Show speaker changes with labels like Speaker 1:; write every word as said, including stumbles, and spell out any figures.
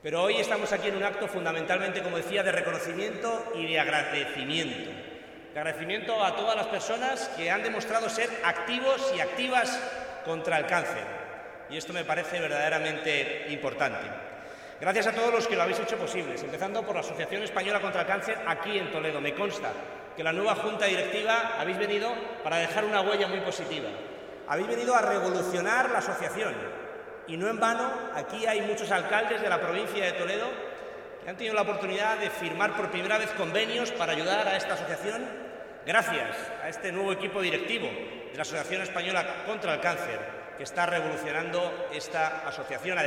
Speaker 1: Pero hoy estamos aquí en un acto fundamentalmente, como decía, de reconocimiento y de agradecimiento. De agradecimiento a todas las personas que han demostrado ser activos y activas contra el cáncer. Y esto me parece verdaderamente importante. Gracias a todos los que lo habéis hecho posible, empezando por la Asociación Española contra el Cáncer aquí en Toledo. Me consta que la nueva Junta Directiva habéis venido para dejar una huella muy positiva. Habéis venido a revolucionar la asociación. Y no en vano, aquí hay muchos alcaldes de la provincia de Toledo que han tenido la oportunidad de firmar por primera vez convenios para ayudar a esta asociación, gracias a este nuevo equipo directivo de la Asociación Española contra el Cáncer, que está revolucionando esta asociación.